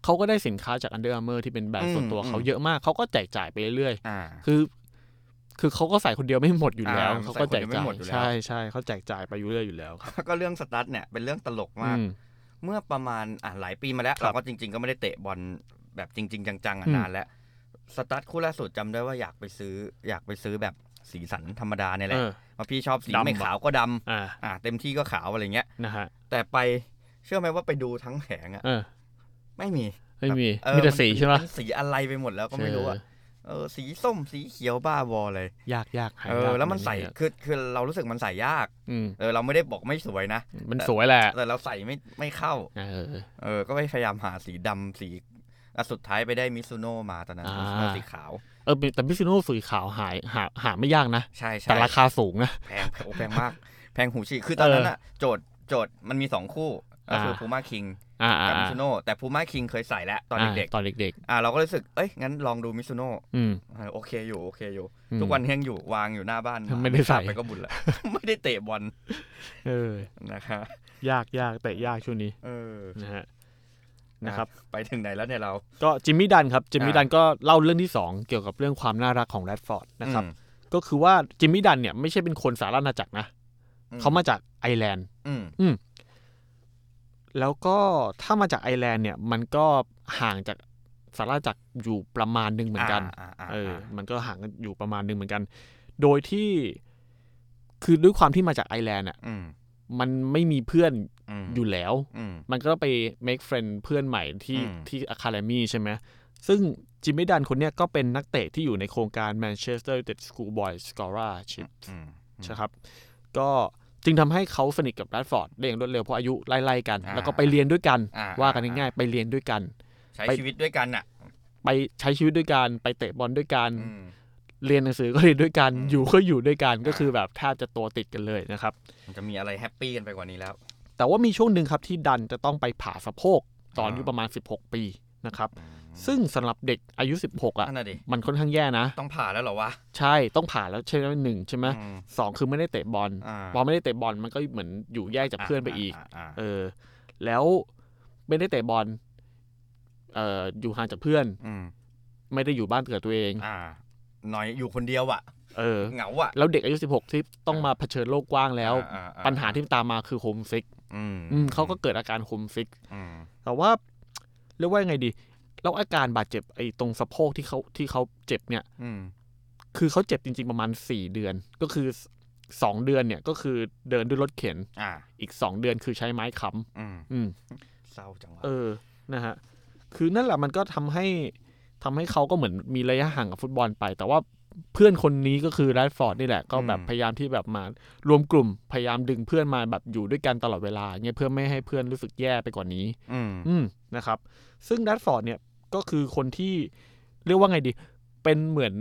เขาก็ได้สินค้าจาก Under Armour ที่เป็นแบรนด์ส่วนตัวเขาเยอะมากเขาก็แจกจ่ายไปเรื่อยๆคือเขาก็ใส่คนเดียวไม่หมดอยู่แล้วเขาก็แจกจ่ายใช่เขาแจกจ่ายไปอยู่เรื่อยอยู่แล้วครับก็เรื่องสตั๊ดเนี่ยเป็นเรื่องตลกมากเมื่อประมาณหลายปีมาแล้วเราก็จริงๆก็ไม่ได้เตะบอลแบบจริงๆจังๆนานแล้วสตั๊ดคู่ล่าสุดจำได้ว่าอยากไปซื้อแบบสีสันธรรมดาเนี่ยแหละเพราะพี่ชอบสีไม่ขาวก็ดำเต็มที่ก็ขาวอะไรเงี้ยนะฮะแต่ไปเชื่อไหมว่าไปดูทั้งแผงไม่มีมีแต่สีใช่ไหมสีอะไรไปหมดแล้วก็ไม่รู้สีส้มสีเขียวบ้าบอเลยยากแล้วมันใส่คือเรารู้สึกมันใส่ยากเราไม่ได้บอกไม่สวยนะมันสวยแหละแต่เราใส่ไม่เข้าก็พยายามหาสีดำสีสุดท้ายไปได้มิซูโน่มาตอนนั้นสีขาวแต่มิซูโน่สีขาวหาไม่ยากนะใช่แต่ราคาสูงนะแพงมากแพงหูฉีกคือตอนนั้นโจทย์มันมี2คู่ก็คือพูม่าคิงกับมิซูโน่แต่พูม่าคิงเคยใส่แล้วตอนเด็กเราก็รู้สึกงั้นลองดูมิซูโน่โอเคอยู่ทุกวันยังอยู่วางอยู่หน้าบ้านไม่ได้ใส่ไปก็บุญละไม่ได้เตะบอลนะครับยากเตะยากช่วงนี้นะครับไปถึงไหนแล้วเนี่ยเราก็จิมมี่ดันครับจิมมี่ดันก็เล่าเรื่องที่2เกี่ยวกับเรื่องความน่ารักของแรดฟอร์ดนะครับก็คือว่าจิมมี่ดันเนี่ยไม่ใช่เป็นคนสหราชอาณาจักรนะเขามาจากไอร์แลนด์แล้วก็ถ้ามาจากไอร์แลนด์เนี่ยมันก็ห่างจากสหราชอาณาจักรอยู่ประมาณนึงเหมือนกันมันก็ห่างกันอยู่ประมาณนึงเหมือนกันโดยที่คือด้วยความที่มาจากไอร์แลนด์อ่ะมันไม่มีเพื่อนอยู่แล้วมันก็ไป make friend เพื่อนใหม่ที่ Academy ใช่ไหมซึ่งจิมมี่ดันคนเนี้ยก็เป็นนักเตะที่อยู่ในโครงการ Manchester United Schoolboy Scholarship ใช่ครับก็จึงทำให้เขาสนิทกับแรดฟอร์ดได้อย่างรวดเร็วเพราะอายุไล่ๆกันแล้วก็ไปเรียนด้วยกันว่ากันง่ายๆไปเรียนด้วยกันใช้ชีวิตด้วยกันไปใช้ชีวิตด้วยกันไปเตะบอลด้วยกันเรียนหนังสือก็เรียนด้วยกันอยู่ก็อยู่ด้วยกันก็คือแบบแทบจะตัวติดกันเลยนะครับมันจะมีอะไรแฮปปี้กันไปกว่านี้แล้วแต่ว่ามีช่วงนึงครับที่ดันจะต้องไปผ่าสะโพกตอนอายุประมาณ16ปีนะครับซึ่งสำหรับเด็กอายุ16มันค่อนข้างแย่นะต้องผ่าแล้วเหรอวะใช่ต้องผ่าแล้วใช่ไหม1ใช่ไหม2คือไม่ได้เตะบอลพอไม่ได้เตะบอลมันก็เหมือนอยู่แยกจากเพื่อนไปอีกแล้วไม่ได้เตะบอลอยู่ห่างจากเพื่อนไม่ได้อยู่บ้านเกิดตัวเองหน่อยอยู่คนเดียวเหงาแล้วเด็กอายุ16ที่ต้องมาเผชิญโลกกว้างแล้วปัญหาที่ตามมาคือโฮมซิกเขาก็เกิดอาการโฮมซิกแต่ว่าเรียกว่ายังไงดีแล้วอาการบาดเจ็บไอ้ตรงสะโพกที่เขาเจ็บเนี่ยคือเขาเจ็บจริงๆประมาณ4เดือนก็คือ2เดือนเนี่ยก็คือเดินด้วยรถเข็นอีก2เดือนคือใช้ไม้ค้ำเศร้าจังวะนะฮะคือนั่นแหละมันก็ทำให้เขาก็เหมือนมีระยะห่างกับฟุตบอลไปแต่ว่าเพื่อนคนนี้ก็คือแรดฟอร์ดนี่แหละก็แบบพยายามที่แบบมารวมกลุ่มพยายามดึงเพื่อนมาแบบอยู่ด้วยกันตลอดเวลาเงี้ยเพื่อไม่ให้เพื่อนรู้สึกแย่ไปกว่านี้นะครับซึ่งแรดฟอร์ดเนี่ยก็คือคนที่เรียกว่าไงดีเป็นเหมือน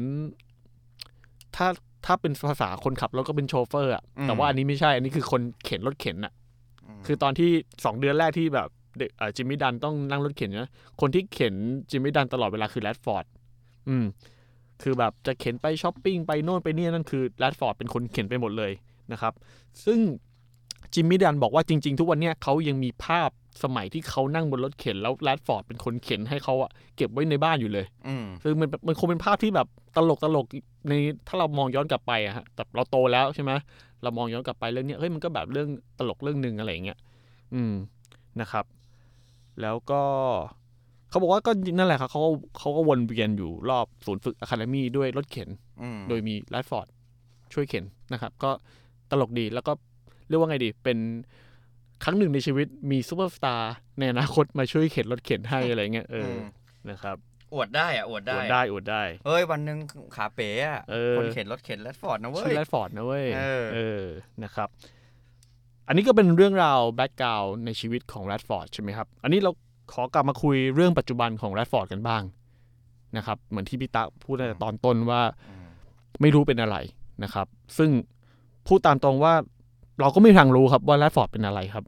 ถ้าเป็นภาษาคนขับรถก็เป็นโชเฟอร์อ่ะแต่ว่าอันนี้ไม่ใช่อันนี้คือคนเข็นรถเข็นอ่ะคือตอนที่2เดือนแรกที่แบบจิมมี่ดันต้องนั่งรถเข็นนะคนที่เข็นจิมมี่ดันตลอดเวลาคือแรดฟอร์ดคือแบบจะเข็นไปช้อปปิ้งไปโน่นไปนี่นั่นคือแรดฟอร์ดเป็นคนเข็นไปหมดเลยนะครับซึ่งจิมมี่ดันบอกว่าจริงๆทุกวันนี้เขายังมีภาพสมัยที่เขานั่งบนรถเข็นแล้วแรดฟอร์ดเป็นคนเข็นให้เขาเก็บไว้ในบ้านอยู่เลยซึ่งมันคงเป็นภาพที่แบบตลกในถ้าเรามองย้อนกลับไปอะฮะแต่เราโตแล้วใช่ไหมเรามองย้อนกลับไปเรื่องนี้เฮ้ยมันก็แบบเรื่องตลกเรื่องนึงอะไรอย่างเงี้ยนะครับแล้วก็เขาบอกว่าก็นั่นแหละครับเขาก็วนเวียนอยู่รอบศูนย์ฝึกอะคาเดมี่ด้วยรถเข็นโดยมีแรดฟอร์ดช่วยเข็นนะครับก็ตลกดีแล้วก็เรียกว่าไงดีเป็นครั้งหนึ่งในชีวิตมีซูเปอร์สตาร์ในอนาคตมาช่วยเข็นรถเข็นให้อะไรเงี้ยนะครับอวดได้เฮ้ยวันนึงขาเป๋คนเข็นรถเข็นแรดฟอร์ดนะเว้ยชื่อแรดฟอร์ดนะเว้ยนะครับอันนี้ก็เป็นเรื่องราวแบ็คกราวด์ในชีวิตของแรดฟอร์ดใช่ไหมครับอันนี้เราขอกลับมาคุยเรื่องปัจจุบันของแรดฟอร์ดกันบ้างนะครับเหมือนที่พี่ตาพูดในตอนต้นว่าไม่รู้เป็นอะไรนะครับซึ่งพูดตามตรงว่าเราก็ไม่มีทางรู้ครับว่าแรดฟอร์ดเป็นอะไรครับ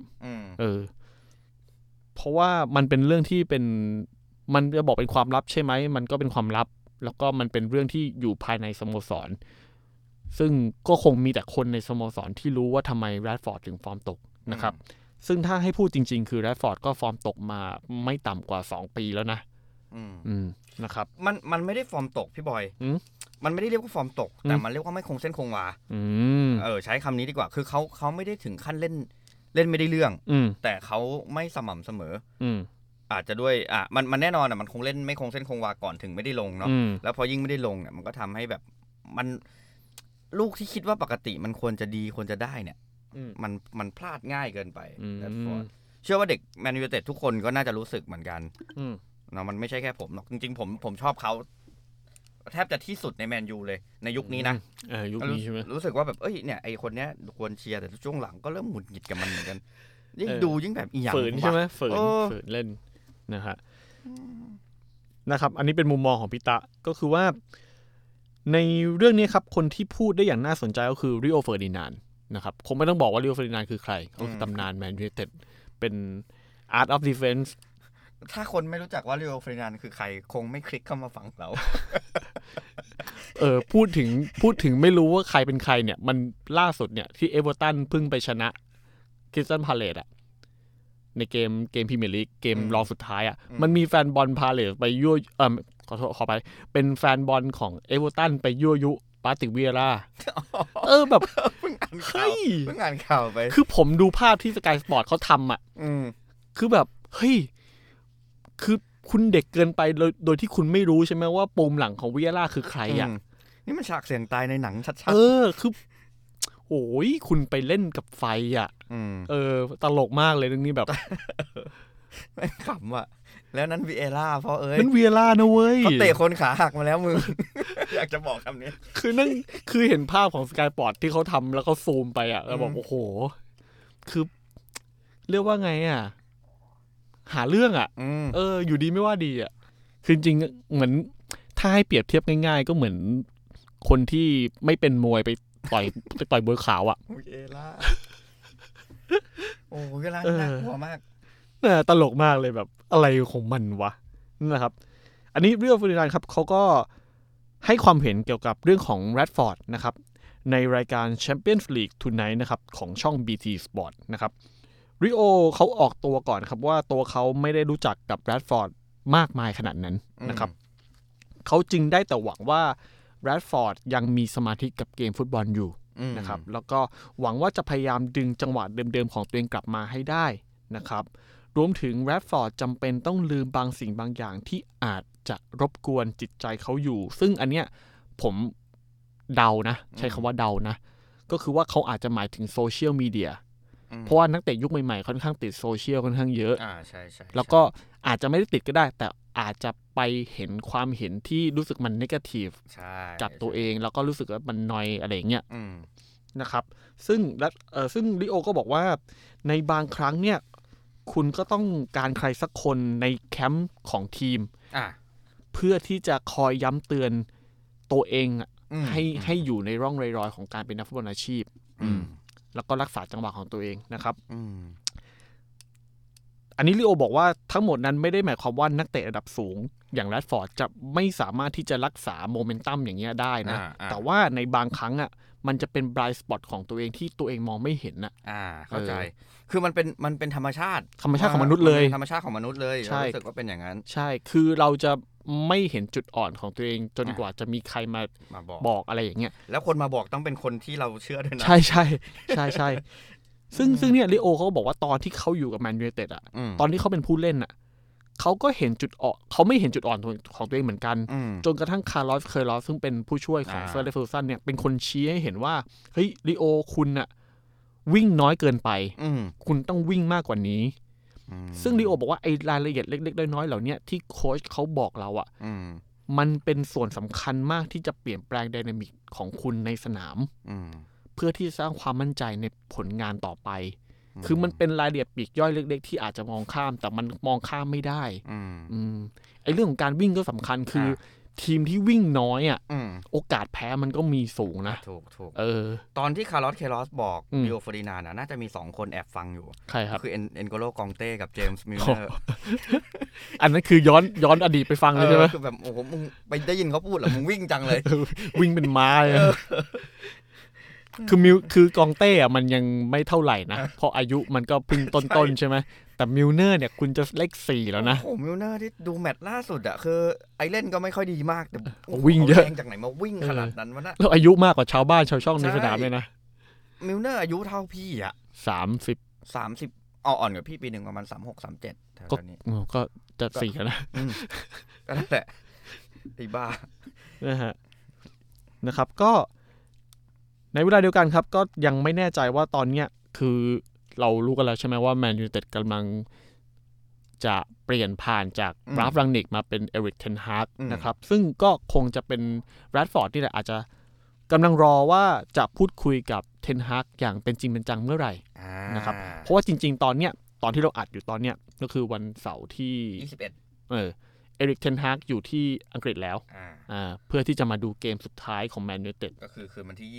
เพราะว่ามันเป็นเรื่องที่เป็นมันจะบอกเป็นความลับใช่ไหมมันก็เป็นความลับแล้วก็มันเป็นเรื่องที่อยู่ภายในสโมสรซึ่งก็คงมีแต่คนในสโมสรที่รู้ว่าทำไมแรดฟอร์ดถึงฟอร์มตกนะครับซึ่งถ้าให้พูดจริงๆคือแรดฟอร์ดก็ฟอร์มตกมาไม่ต่ำกว่า2ปีแล้วนะนะครับมันไม่ได้ฟอร์มตกพี่บอยมันไม่ได้เรียกว่าฟอร์มตกแต่มันเรียกว่าไม่คงเส้นคงวาใช้คำนี้ดีกว่าคือเขาไม่ได้ถึงขั้นเล่นไม่ได้เรื่องแต่เขาไม่สม่ำเสมออาจจะด้วยมันแน่นอนมันคงเล่นไม่คงเส้นคงวาก่อนถึงไม่ได้ลงเนาะแล้วพอยิ่งไม่ได้ลงเนี่ยมันก็ทำให้แบบมันลูกที่คิดว่าปกติมันควรจะดีควรจะได้เนี่ยมันพลาดง่ายเกินไปเชื่อว่าเด็กแมนยูไนเต็ดทุกคนก็น่าจะรู้สึกเหมือนกันเนาะมันไม่ใช่แค่ผมหรอกจริงๆผมชอบเขาแทบจะที่สุดในแมนยูเลยในยุคนี้นะยุคนี้ใช่ไหมรู้สึกว่าแบบเนี่ยไอคนเนี้ยควรเชียร์แต่ช่วงหลังก็เริ่มหงุดหงิดกับมันเหมือนกันยิ่งดูยิ่งแบบอีหยังฝืนใช่ไหมฝืนเล่นนะครับอันนี้เป็นมุมมองของพี่ตะก็คือว่าในเรื่องนี้ครับคนที่พูดได้อย่างน่าสนใจก็คือริโอเฟอร์ดินานด์นะครับคงไม่ต้องบอกว่าริโอเฟอร์ดินานด์คือใครเขาคือตำนานแมนยูไนเต็ดเป็น Art of Defense ถ้าคนไม่รู้จักว่าริโอเฟอร์ดินานด์คือใครคงไม่คลิกเข้ามาฟังเราพูดถึงไม่รู้ว่าใครเป็นใครเนี่ยมันล่าสุดเนี่ยที่เอเวอร์ตันเพิ่งไปชนะคริสตัลพาเลซอะในเกมพรีเมียร์ลีกเกมรองสุดท้ายมันมีแฟนบอลพาเลซไปยั่วขอไปเป็นแฟนบอลของเอเวอร์ตันไปยั่วยุปาติกเวียร่าแบบเพิ่งอ่านข่าวไปคือผมดูภาพที่สกายสปอร์ตเขาทำคือแบบเฮ้ยคือคุณเด็กเกินไปโดยที่คุณไม่รู้ใช่ไหมว่าปุ่มหลังของเวียร่าคือใครนี่มันฉากเสียงตายในหนังชัดๆคือโอ้ยคุณไปเล่นกับไฟตลกมากเลยเรื่องนี้แบบไม่ขำอ่ะแล้วนั้นวีเอล่าเพราะนั่นวีเอล่านะเว้ยเขาเตะคนขาหักมาแล้วมึง อยากจะบอกคำนี้คือเห็นภาพของสกายปอร์ตที่เขาทำแล้วเขาซูมไปแล้วบอกโอ้โหคือเรียกว่าไงหาเรื่องอยู่ดีไม่ว่าดีคือจริงเหมือนถ้าให้เปรียบเทียบง่ายๆก็เหมือนคนที่ไม่เป็นมวยไปต่อยมวยขาววีเอล่าโอ้วีเอล่าน่ากลัวมากตลกมากเลยแบบอะไรของมันวะนะครับอันนี้เรื่องฟอร์ดินานด์ครับเขาก็ให้ความเห็นเกี่ยวกับเรื่องของแรดฟอร์ดนะครับในรายการ Champions League Tonight นะครับของช่อง BT Sport นะครับริโอเขาออกตัวก่อนครับว่าตัวเขาไม่ได้รู้จักกับแรดฟอร์ดมากมายขนาดนั้นนะครับเขาจึงได้แต่หวังว่าแรดฟอร์ดยังมีสมาธิกับเกมฟุตบอลอยู่นะครับแล้วก็หวังว่าจะพยายามดึงจังหวะเดิมๆของตัวเองกลับมาให้ได้นะครับรวมถึงแรดฟอร์ดจำเป็นต้องลืมบางสิ่งบางอย่างที่อาจจะรบกวนจิตใจเขาอยู่ซึ่งอันเนี้ยผมเดานะใช้คำว่าเดานะก็คือว่าเขาอาจจะหมายถึงโซเชียลมีเดียเพราะว่านักเตะยุคใหม่ๆค่อนข้างติดโซเชียลค่อนข้างเยอะใช่แล้วก็อาจจะไม่ได้ติดก็ได้แต่อาจจะไปเห็นความเห็นที่รู้สึกมันเนกาทีฟกับตัวเองแล้วก็รู้สึกว่ามันนอยอะไรอย่างเงี้ยนะครับซึ่งลิโอก็บอกว่าในบางครั้งเนี่ยคุณก็ต้องการใครสักคนในแคมป์ของทีมเพื่อที่จะคอยย้ำเตือนตัวเองให้อยู่ในร่องรอยของการเป็นนักฟุตบอลอาชีพแล้วก็รักษาจังหวะของตัวเองนะครับอันนี้ลิโอบอกว่าทั้งหมดนั้นไม่ได้หมายความว่านักเตะระดับสูงอย่างแรดฟอร์ดจะไม่สามารถที่จะรักษาโมเมนตัมอย่างเงี้ยได้นะแต่ว่าในบางครั้งมันจะเป็นบลายสปอตของตัวเองที่ตัวเองมองไม่เห็นเข้าใจคือมันเป็นธรรมชาติของมนุษย์เลยธรรมชาติของมนุษย์เลยรู้สึกว่าเป็นอย่างนั้นใช่คือเราจะไม่เห็นจุดอ่อนของตัวเองจนกว่าจะมีใครมาบอกอะไรอย่างเงี้ยแล้วคนมาบอกต้องเป็นคนที่เราเชื่อด้วยนะใช่ซึ่งเนี่ยลิโอเขาบอกว่าตอนที่เขาอยู่กับแมนยูไนเต็ดตอนที่เขาเป็นผู้เล่นเขาก็เห็นจุดอ่อนเขาไม่เห็นจุดอ่อนของตัวเองเหมือนกันจนกระทั่งคาร์ลอสเคอร์ลอสซึ่งเป็นผู้ช่วยของเซอร์เลฟเฟอร์สันเนี่ยเป็นคนชี้ให้เห็นว่าเฮ้ยลิโอคุณวิ่งน้อยเกินไปคุณต้องวิ่งมากกว่านี้ซึ่งลิโอบอกว่าไอ้รายละเอียดเล็กๆน้อยๆเหล่านี้ที่โค้ชเขาบอกเรามันเป็นส่วนสำคัญมากที่จะเปลี่ยนแปลงไดนามิกของคุณในสนามเพื่อที่จะสร้างความมั่นใจในผลงานต่อไปคือมันเป็นรายละเอียดปลีกย่อยเล็กๆที่อาจจะมองข้ามแต่มันมองข้ามไม่ได้ไอ้เรื่องของการวิ่งก็สำคัญคือทีมที่วิ่งน้อยโอกาสแพ้มันก็มีสูงนะถูกตอนที่คาร์ลอสเคลอสบอกริโอเฟอร์ดินานด์น่าจะมี2คนแอบฟังอยู่ใครครับคือเอ็นโกโลกองเต้กับเจมส์มิลเลอร์อันนั้นคือย้อนอดีตไปฟังเลยใช่ไหมคือแบบโอ้โหมึงไปได้ยินเขาพูดเหรอมึงวิ่งจังเลยวิ่งเป็นม้าเลยคือกองเต้อะมันยังไม่เท่าไหร่นะเพราะอายุมันก็เพิ่งต้นๆใช่ไหมแต่มิลเนอร์เนี่ยคุณจะเลข4แล้วนะโอ้มิลเนอร์ที่ดูแมตช์ล่าสุดอะคือไอเล่นก็ไม่ค่อยดีมากแต่วิ่งเยอะจากไหนมาวิ่งขนาดนั้นวะนะแล้วอายุมากกว่าชาวบ้านชาวช่องในสนามเลยนะมิลเนอร์อายุเท่าพี่อะ30อ่อนกว่าพี่ปีหนึ่งประมาณ36-37แถวนี้ก็จะ4แล้วนะก็นั่นแหละไอ้บ้านะครับก็ในเวลาเดียวกันครับก็ยังไม่แน่ใจว่าตอนเนี้ยคือเรารู้กันแล้วใช่ไหมว่าแมนยูไนเต็ดกำลังจะเปลี่ยนผ่านจากราฟรังนิกมาเป็นเอริกเทนฮากนะครับซึ่งก็คงจะเป็นแรดฟอร์ดที่แหละอาจจะกำลังรอว่าจะพูดคุยกับเทนฮากอย่างเป็นจริงเป็นจังเมื่อไหร่นะครับเพราะว่าจริงๆตอนที่เราอัดอยู่ตอนเนี้ยก็คือวันเสาร์ที่ 21 เอริกเทนฮากอยู่ที่อังกฤษแล้วเพื่อที่จะมาดูเกมสุดท้ายของแมนยูไนเต็ดก็คือคืนวันที่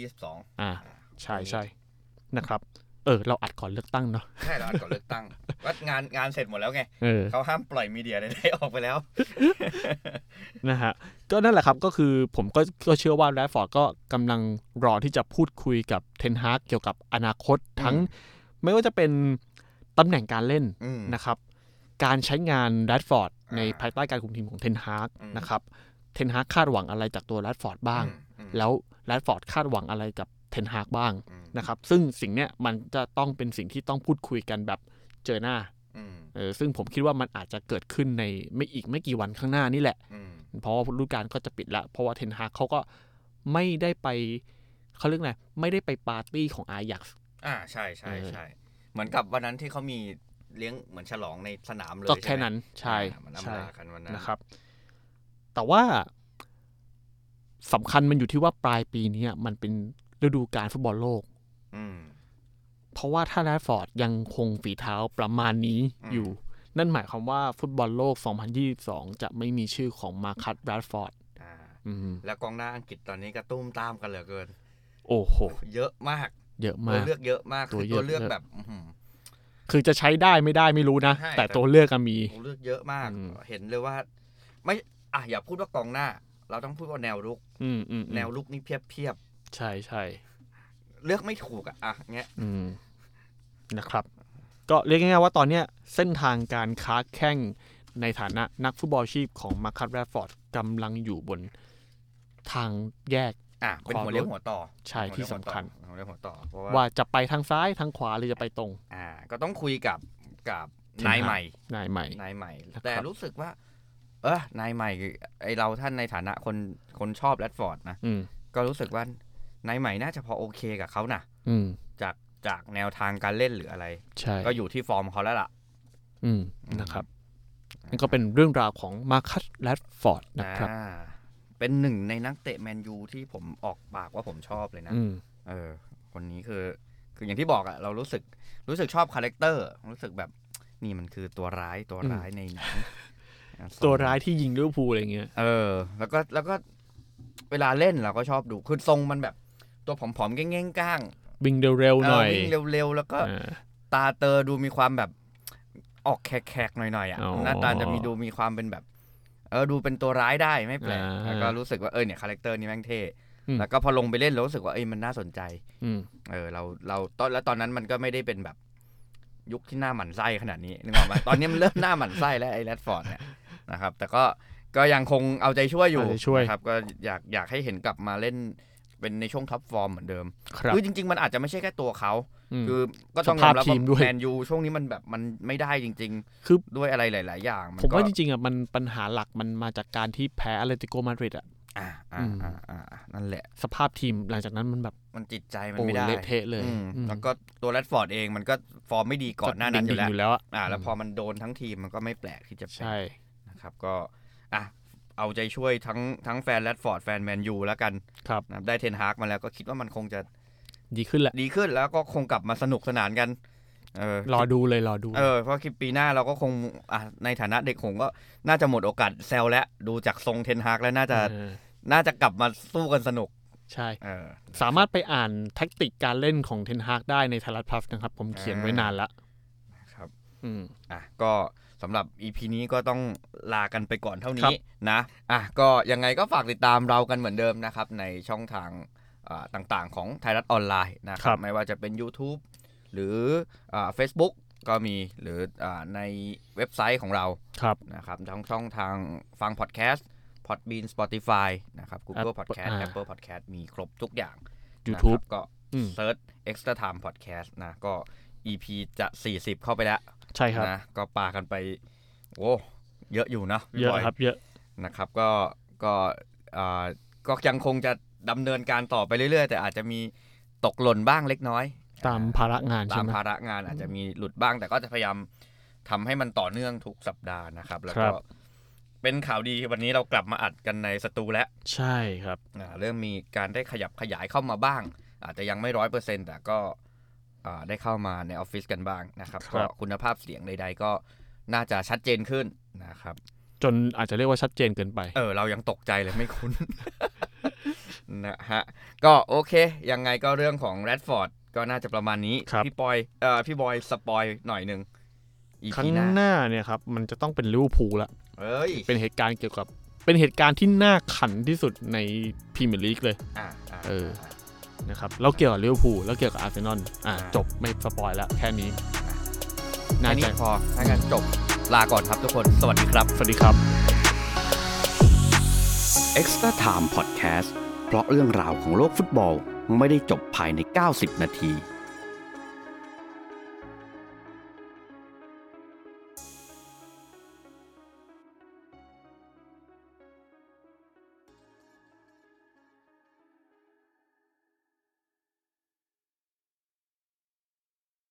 22ใช่นะครับเราอัดก่อนเลือกตั้งเนาะใช่เราอัดก่อนเลือกตั้งว่างานเสร็จหมดแล้วไงเขาห้ามปล่อยมีเดียได้ออกไปแล้วนะฮะก็นั่นแหละครับก็คือผมก็เชื่อว่าแรดฟอร์ดก็กำลังรอที่จะพูดคุยกับเทนฮากเกี่ยวกับอนาคตทั้งไม่ว่าจะเป็นตำแหน่งการเล่นนะครับการใช้งานแรดฟอร์ดในภายใต้การคุมทีมของเทนฮากนะครับเทนฮากคาดหวังอะไรจากตัวแรดฟอร์ดบ้างแล้วแรดฟอร์ดคาดหวังอะไรกับเทนฮากบ้างนะครับซึ่งสิ่งเนี้ยมันจะต้องเป็นสิ่งที่ต้องพูดคุยกันแบบเจอหน้าซึ่งผมคิดว่ามันอาจจะเกิดขึ้นในไม่กี่วันข้างหน้านี่แหละเพราะว่าฤดูกาลก็จะปิดแล้วเพราะว่าเทนฮากเขาก็ไม่ได้ไปเขาเรียกไงไม่ได้ไปปาร์ตี้ของอายักซ์ใช่เหมือนกับวันนั้นที่เขามีเลี้ยงเหมือนฉลองในสนามเลยก็แค่นั้นใช่นะครับ แต่ว่าสำคัญมันอยู่ที่ว่าปลายปีนี้มันเป็นฤดูกาลฟุตบอลโลกเพราะว่าถ้าแรดฟอร์ดยังคงฝีเท้าประมาณนี้อยู่นั่นหมายความว่าฟุตบอลโลก2022จะไม่มีชื่อของมาคัสแรดฟอร์ดแล้วกองหน้าอังกฤษตอนนี้ก็ตุ้มตามกันเหลือเกินโอ้โหเยอะมากตัวเลือกเยอะมากตัวเลือกแบบคือจะใช้ได้ไม่ได้ไม่รู้นะแต่ตัวเลือกมีตัวเลือกเยอะมากเห็นเลยว่าไม่อย่าพูดว่ากองหน้าเราต้องพูดว่าแนวรุกแนวรุกนี่เพียบใช่เลือกไม่ถูกเงี้ยนะครับก็เรียกง่ายๆว่าตอนนี้เส้นทางการค้าแข่งในฐานะนักฟุตบอลชีพของมาคัสแรดฟอร์ดกำลังอยู่บนทางแยกเป็นหัวเลี้ยวหัวต่อใช่ที่สำคัญหัวเลี้ยวหัวต่อว่าจะไปทางซ้ายทางขวาหรือจะไปตรงก็ต้องคุยกับนายใหม่แต่รู้สึกว่านายใหม่ไอเราท่านในฐานะคนชอบแรดฟอร์ดนะก็รู้สึกว่านายใหม่น่าจะพอโอเคกับเขานะจากแนวทางการเล่นหรืออะไรก็อยู่ที่ฟอร์มเขาแล้วล่ะนะครับนี่ก็เป็นเรื่องราวของมาคัสแรดฟอร์ดนะครับเป็นหนึ่งในนักเตะแมนยูที่ผมออกปากว่าผมชอบเลยนะคนนี้คืออย่างที่บอกเรารู้สึกชอบคาแรคเตอร์รู้สึกแบบนี่มันคือตัวร้ายในหนังตัวร้ายที่ยิงลิเวอร์พูลอะไรเงี้ยแล้วก็เวลาเล่นเราก็ชอบดูคือทรงมันแบบตัวผอมๆแง่งๆก้างวิ่งเร็วๆหน่อยวิ่งเร็วๆแล้วก็ตาเตอดูมีความแบบออกแขกๆหน่อยหน้าตาจะมีความเป็นแบบดูเป็นตัวร้ายได้ไม่แปลกแล้วก็รู้สึกว่าเนี่ยคาแรคเตอร์นี้แม่งเท่แล้วก็พอลงไปเล่นเรารู้สึกว่ามันน่าสนใจเราตอนนั้นมันก็ไม่ได้เป็นแบบยุคที่หน้าหมั่นไส้ขนาดนี้นึกออกมั้ยตอนนี้มันเริ่มหน้าหมั่นไส้แล้วไอ้แรดฟอร์ดเนี่ยนะครับแต่ก็ยังคงเอาใจช่วยอยู่นะครับก็อยากให้เห็นกลับมาเล่นเป็นในช่วงท็อปฟอร์มเหมือนเดิมคือจริงๆมันอาจจะไม่ใช่แค่ตัวเขาคือก็ต้องยอมรับว่าแมนยูช่วงนี้มันแบบมันไม่ได้จริงๆคือด้วยอะไรหลายๆอย่างผมว่าจริงๆมันปัญหาหลักมันมาจากการที่แพ้อาร์เตติโกมาดริดนั่นแหละสภาพทีมหลังจากนั้นมันแบบมันจิตใจมันไม่ได้เละเทะเลยแล้วก็ตัวแรดฟอร์ดเองมันก็ฟอร์มไม่ดีก่อนหน้านั้นอยู่แล้วแล้วพอมันโดนทั้งทีมมันก็ไม่แปลกที่จะใช่นะครับก็เอาใจช่วยทั้งแฟนแรดฟอร์ดแฟนแมนยูแล้วกันนะได้เทนฮากมาแล้วก็คิดว่ามันคงจะดีขึ้นแล้วก็คงกลับมาสนุกสนานกันรอดูเพราะคลิปปีหน้าเราก็คงในฐานะเด็กหงก็น่าจะหมดโอกาสแซวแล้วดูจากทรงเทนฮากแล้วน่าจะกลับมาสู้กันสนุกใช่สามารถไปอ่านแทคติกการเล่นของเทนฮากได้ในไทยรัฐพลัสนะครับผมเขียนไว้นานแล้วครับก็สำหรับ EP นี้ก็ต้องลากันไปก่อนเท่านี้นะก็ยังไงก็ฝากติดตามเรากันเหมือนเดิมนะครับในช่องทางต่างๆของไทยรัฐออนไลน์นะครับไม่ว่าจะเป็น YouTube หรือFacebook ก็มีหรือในเว็บไซต์ของเรานะครับช่องทางฟังพอดแคสต์ Podbean Spotify นะครับ Google Podcast Apple Podcast มีครบทุกอย่าง YouTube ก็เซิร์ช Extra Time Podcast นะก็ EP จะ40เข้าไปแล้วใช่ครับนะก็ปากันไปโอ้เยอะอยู่นะเยอะครับเยอะนะครับก็ยังคงจะดำเนินการต่อไปเรื่อยๆแต่อาจจะมีตกหล่นบ้างเล็กน้อยตามภาระงานใช่ไหมตามภาระงานอาจจะมีหลุดบ้างแต่ก็จะพยายามทำให้มันต่อเนื่องทุกสัปดาห์นะครับแล้วก็เป็นข่าวดีวันนี้เรากลับมาอัดกันในสตูแล้วใช่ครับเริ่มมีการได้ขยับขยายเข้ามาบ้างอาจจะยังไม่ 100% แต่ก็ได้เข้ามาในออฟฟิศกันบ้างนะครับก็คุณภาพเสียงใดๆก็น่าจะชัดเจนขึ้นนะครับจนอาจจะเรียกว่าชัดเจนเกินไปเรายังตกใจเลยไม่คุ้น นะฮะก็โอเคยังไงก็เรื่องของแรดฟอร์ดก็น่าจะประมาณนี้พี่บอยสปอยหน่อยนึงครั้งหน้าเนี่ยครับมันจะต้องเป็นลิเวอร์พูลละเป็นเหตุการณ์เกี่ยวกับเป็นเหตุการณ์ที่น่าขันที่สุดในพรีเมียร์ลีกเลยนะครับแล้วเกี่ยวกับลิเวอร์พูลแล้วเกี่ยวกับอาร์เซนอลจบไม่สปอยแล้วแค่นี้น่าจะพอถ้างั้นจบลาก่อนครับทุกคนสวัสดีครับสวัสดีครับ Extra Time Podcast เพราะเรื่องราวของโลกฟุตบอลไม่ได้จบภายใน90นาที